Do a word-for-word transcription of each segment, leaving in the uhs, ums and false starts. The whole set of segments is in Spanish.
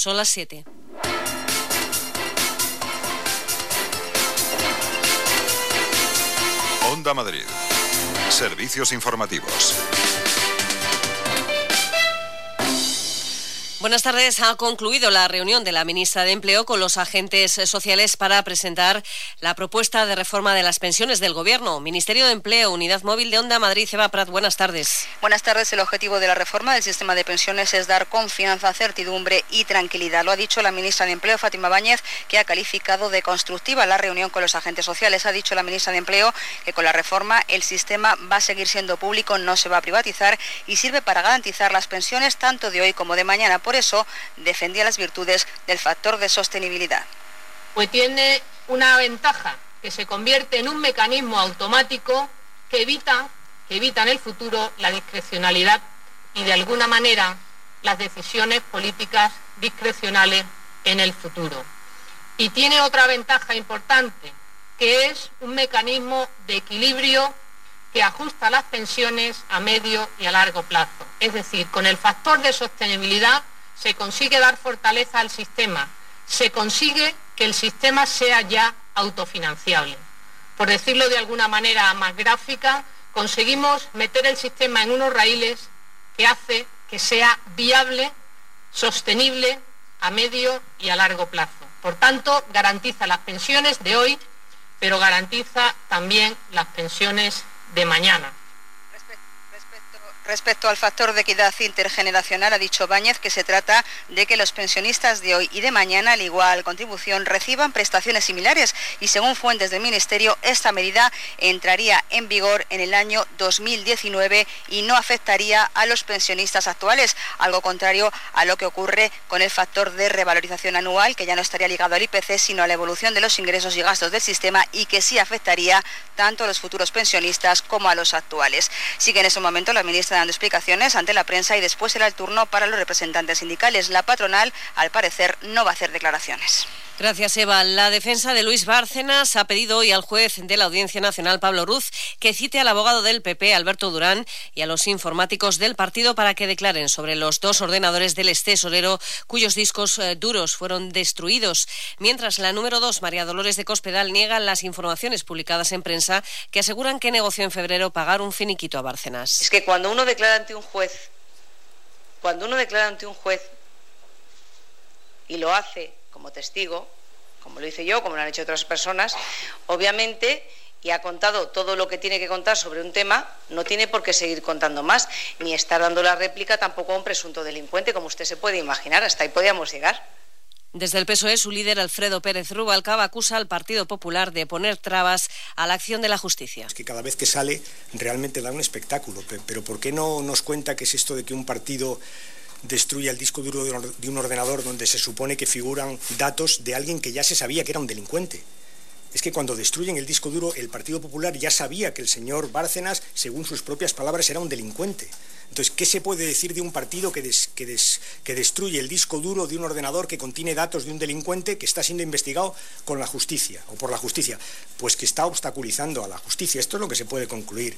Son las siete. Onda Madrid. Servicios informativos. Buenas tardes. Ha concluido la reunión de la ministra de Empleo con los agentes sociales para presentar la propuesta de reforma de las pensiones del Gobierno. Ministerio de Empleo, Unidad Móvil de Onda Madrid. Eva Prat, buenas tardes. Buenas tardes. El objetivo de la reforma del sistema de pensiones es dar confianza, certidumbre y tranquilidad. Lo ha dicho la ministra de Empleo, Fátima Báñez, que ha calificado de constructiva la reunión con los agentes sociales. Ha dicho la ministra de Empleo que con la reforma el sistema va a seguir siendo público, no se va a privatizar y sirve para garantizar las pensiones tanto de hoy como de mañana. Por eso defendía las virtudes del factor de sostenibilidad. Pues tiene una ventaja, que se convierte en un mecanismo automático que evita, que evita en el futuro la discrecionalidad y de alguna manera las decisiones políticas discrecionales en el futuro. Y tiene otra ventaja importante, que es un mecanismo de equilibrio que ajusta las pensiones a medio y a largo plazo. Es decir, con el factor de sostenibilidad se consigue dar fortaleza al sistema, se consigue que el sistema sea ya autofinanciable. Por decirlo de alguna manera más gráfica, conseguimos meter el sistema en unos raíles que hace que sea viable, sostenible a medio y a largo plazo. Por tanto, garantiza las pensiones de hoy, pero garantiza también las pensiones de mañana. Respecto al factor de equidad intergeneracional, ha dicho Báñez que se trata de que los pensionistas de hoy y de mañana, al igual contribución, reciban prestaciones similares y, según fuentes del Ministerio, esta medida entraría en vigor en el año dos mil diecinueve y no afectaría a los pensionistas actuales, algo contrario a lo que ocurre con el factor de revalorización anual, que ya no estaría ligado al I P C, sino a la evolución de los ingresos y gastos del sistema y que sí afectaría tanto a los futuros pensionistas como a los actuales. Sigue en ese momento la ministra dando explicaciones ante la prensa y después será el turno para los representantes sindicales. La patronal, al parecer, no va a hacer declaraciones. Gracias, Eva. La defensa de Luis Bárcenas ha pedido hoy al juez de la Audiencia Nacional, Pablo Ruz, que cite al abogado del P P, Alberto Durán, y a los informáticos del partido para que declaren sobre los dos ordenadores del extesorero cuyos discos eh, duros fueron destruidos. Mientras, la número dos, María Dolores de Cospedal, niega las informaciones publicadas en prensa que aseguran que negoció en febrero pagar un finiquito a Bárcenas. Es que cuando uno declara ante un juez, cuando uno declara ante un juez y lo hace como testigo, como lo hice yo, como lo han hecho otras personas, obviamente, y ha contado todo lo que tiene que contar sobre un tema, no tiene por qué seguir contando más, ni estar dando la réplica tampoco a un presunto delincuente, como usted se puede imaginar. Hasta ahí podíamos llegar. Desde el P S O E, su líder, Alfredo Pérez Rubalcaba, acusa al Partido Popular de poner trabas a la acción de la justicia. Es que cada vez que sale realmente da un espectáculo, pero ¿por qué no nos cuenta qué es esto de que un partido destruye el disco duro de un ordenador donde se supone que figuran datos de alguien que ya se sabía que era un delincuente? Es que cuando destruyen el disco duro, el Partido Popular ya sabía que el señor Bárcenas, según sus propias palabras, era un delincuente. Entonces, ¿qué se puede decir de un partido que, des, que, des, que destruye el disco duro de un ordenador que contiene datos de un delincuente que está siendo investigado con la justicia o por la justicia? Pues que está obstaculizando a la justicia. Esto es lo que se puede concluir.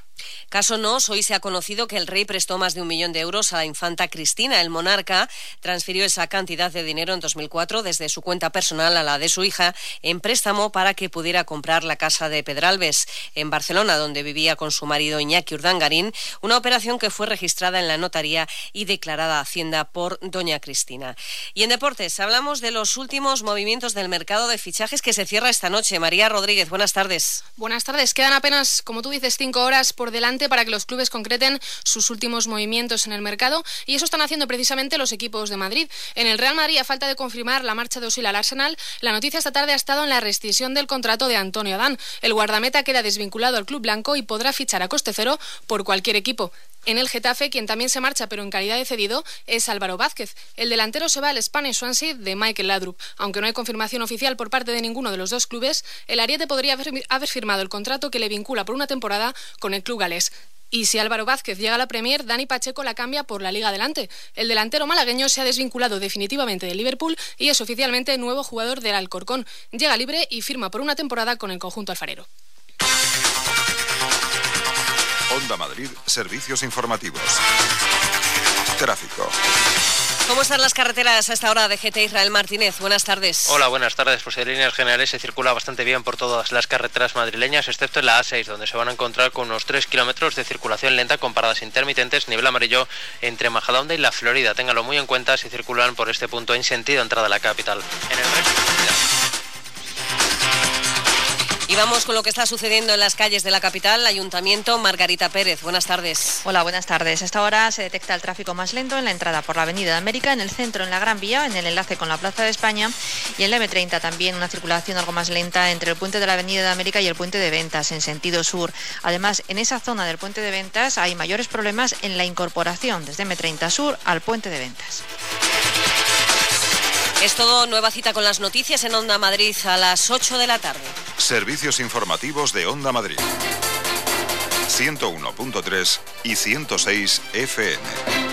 Caso Nos, hoy se ha conocido que el rey prestó más de un millón de euros a la infanta Cristina. El monarca transfirió esa cantidad de dinero en dos mil cuatro desde su cuenta personal a la de su hija en préstamo para que pudiera comprar la casa de Pedralbes, en Barcelona, donde vivía con su marido Iñaki Urdangarín, una operación que fue registrada en la notaría y declarada a Hacienda por doña Cristina. Y en deportes, hablamos de los últimos movimientos del mercado de fichajes que se cierra esta noche. María Rodríguez, buenas tardes. Buenas tardes. Quedan apenas, como tú dices, cinco horas por delante para que los clubes concreten sus últimos movimientos en el mercado, y eso están haciendo precisamente los equipos de Madrid. En el Real Madrid, a falta de confirmar la marcha de Özil al Arsenal, la noticia esta tarde ha estado en la rescisión del contrato de Antonio Adán. El guardameta queda desvinculado al club blanco y podrá fichar a coste cero por cualquier equipo. En el Getafe, quien también se marcha pero en calidad de cedido es Álvaro Vázquez. El delantero se va al Spanish Swansea de Michael Laudrup. Aunque no hay confirmación oficial por parte de ninguno de los dos clubes, el ariete podría haber, haber firmado el contrato que le vincula por una temporada con el club galés. Y si Álvaro Vázquez llega a la Premier, Dani Pacheco la cambia por la Liga Adelante. El delantero malagueño se ha desvinculado definitivamente del Liverpool y es oficialmente nuevo jugador del Alcorcón. Llega libre y firma por una temporada con el conjunto alfarero. Onda Madrid, servicios informativos. Tráfico. ¿Cómo están las carreteras a esta hora? de G T Israel Martínez, buenas tardes. Hola, buenas tardes. Pues en líneas generales se circula bastante bien por todas las carreteras madrileñas, excepto en la A seis, donde se van a encontrar con unos tres kilómetros de circulación lenta con paradas intermitentes, nivel amarillo entre Majadahonda y La Florida. Ténganlo muy en cuenta si circulan por este punto en sentido entrada a la capital. En el resto... Y vamos con lo que está sucediendo en las calles de la capital. Ayuntamiento, Margarita Pérez, buenas tardes. Hola, buenas tardes. A esta hora se detecta el tráfico más lento en la entrada por la Avenida de América, en el centro, en la Gran Vía, en el enlace con la Plaza de España, y en la M treinta también una circulación algo más lenta entre el puente de la Avenida de América y el puente de Ventas, en sentido sur. Además, en esa zona del puente de Ventas hay mayores problemas en la incorporación desde M treinta sur al puente de Ventas. Es todo, nueva cita con las noticias en Onda Madrid a las ocho de la tarde. Servicios informativos de Onda Madrid. ciento uno punto tres y ciento seis F M.